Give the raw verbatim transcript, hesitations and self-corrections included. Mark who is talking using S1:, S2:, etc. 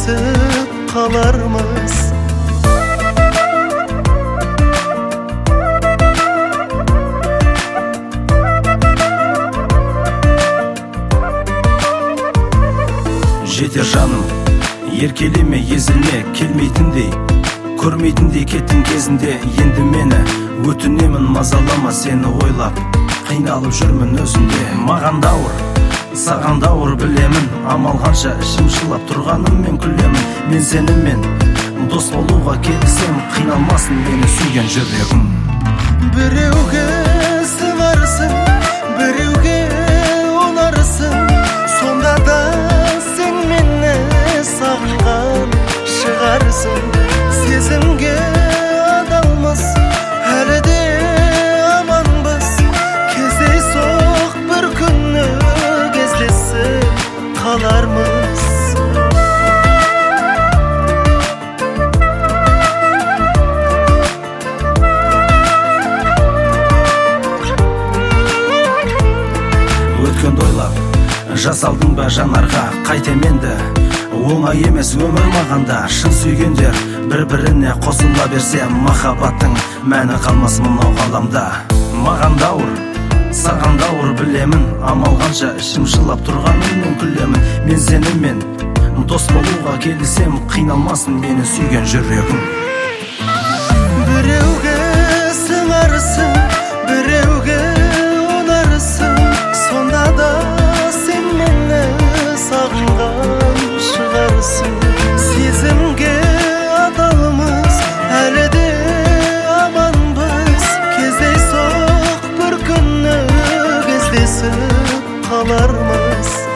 S1: кездесіп қалармыз.
S2: Жетер жаным, еркелеме, езілме, келмейтіндей, көрмейтіндей кеттің кезінде. Енді мені өтінемін, мазалама, сені ойлап қиналып жүрмін өзінде. Маған дауыр, саған дауыр білемін, амал қанша ішім жылап тұрғаным мен күлемін. Мен сенімен дос болуға келісем, қиналмасын мені сүйген жүрегім.
S1: Біреуге сыңарсың, біреуге ұнарсың, сонда да сен мені сағынған шығарсың. Сезімге адалмыз, әлі де аманбыз, кездейсоқ бір күні кездесіп қалармыз.
S2: Өткенді ойлап жасалдың ба жанарға, қайтем енді оңай емес өмір мағанда. Шын сүйгендер бір-біріне қосыла берсе, махаббаттың мәні қалмас мынау ғаламда. Маған дауыр, саған дауыр білемін, амал қанша ішім жылап тұрғаным мен күлемін. Мен сенімен дос болуға келісем, қиналмасын мені сүйген жүрегім.
S1: Біреуге сыңарсың, біреуге ұнарсың, сонда да сен мені сағынған шығарсың. Сезімге адалмыз, әлі де аманбыз, кездейсоқ бір күні кездесіп қалармыз.